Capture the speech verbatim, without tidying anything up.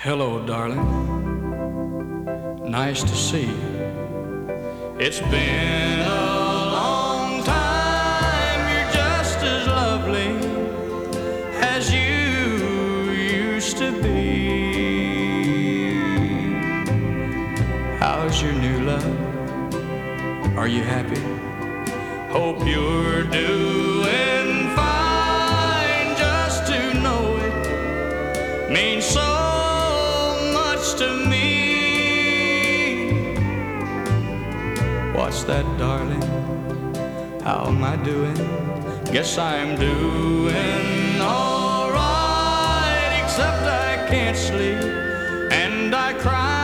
Hello, darling. Nice to see you. It's been a long time. You're just as lovely as you used to be. How's your new love? Are you happy? Hope you're doing fine. Just to know it means so much to me. What's that, darling? How am I doing? Guess I'm doing all right, except I can't sleep and I cry